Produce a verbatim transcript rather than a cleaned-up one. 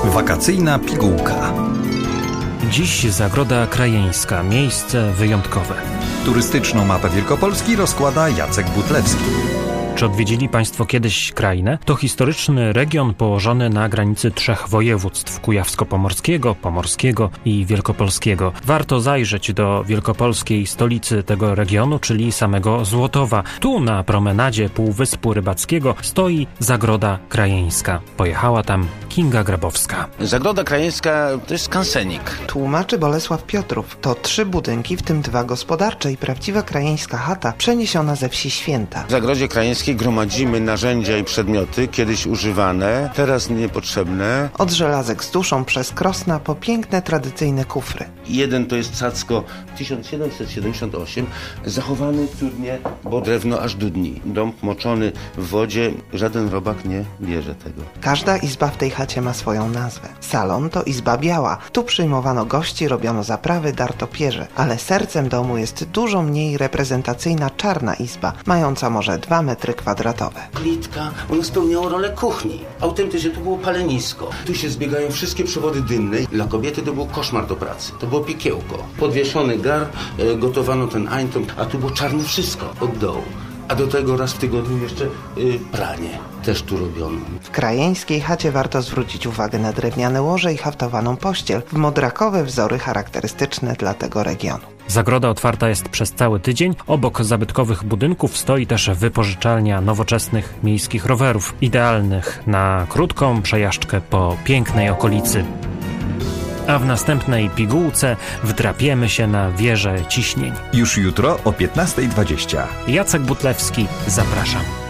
Wakacyjna pigułka. Dziś Zagroda Krajeńska, miejsce wyjątkowe. Turystyczną mapę Wielkopolski rozkłada Jacek Butlewski. Czy odwiedzili Państwo kiedyś Krainę? To historyczny region położony na granicy trzech województw: kujawsko-pomorskiego, pomorskiego i wielkopolskiego. Warto zajrzeć do wielkopolskiej stolicy tego regionu, czyli samego Złotowa. Tu na promenadzie Półwyspu Rybackiego stoi Zagroda Krajeńska. Pojechała tam Kinga Grabowska. Zagroda Krajeńska to jest skansenik. Tłumaczy Bolesław Piotrów. To trzy budynki, w tym dwa gospodarcze i prawdziwa krajeńska chata przeniesiona ze wsi Święta. W Zagrodzie Krajeńskiej gromadzimy narzędzia i przedmioty, kiedyś używane, teraz niepotrzebne. Od żelazek z duszą przez krosna po piękne, tradycyjne kufry. Jeden to jest cacko tysiąc siedemset siedemdziesiąt osiem, zachowany cudnie, bo drewno aż do dni. Dąb moczony w wodzie, żaden robak nie bierze tego. Każda izba w tej chacie ma swoją nazwę. Salon to izba biała. Tu przyjmowano gości, robiono zaprawy, darto pierze. Ale sercem domu jest dużo mniej reprezentacyjna czarna izba, mająca może dwa metry kwadratowe. Plitka, ona spełniała rolę kuchni. Autentycznie to było palenisko. Tu się zbiegają wszystkie przewody dymne. Dla kobiety to był koszmar do pracy. To było piekiełko. Podwieszony gar, e, gotowano ten eintong, a tu było czarne wszystko od dołu. A do tego raz w tygodniu jeszcze y, pranie. Też tu robiono. W krajeńskiej chacie warto zwrócić uwagę na drewniane łoże i haftowaną pościel, w modrakowe wzory charakterystyczne dla tego regionu. Zagroda otwarta jest przez cały tydzień. Obok zabytkowych budynków stoi też wypożyczalnia nowoczesnych miejskich rowerów, idealnych na krótką przejażdżkę po pięknej okolicy. A w następnej pigułce wdrapiemy się na wieżę ciśnień. Już jutro o piętnasta dwadzieścia. Jacek Butlewski, zapraszam.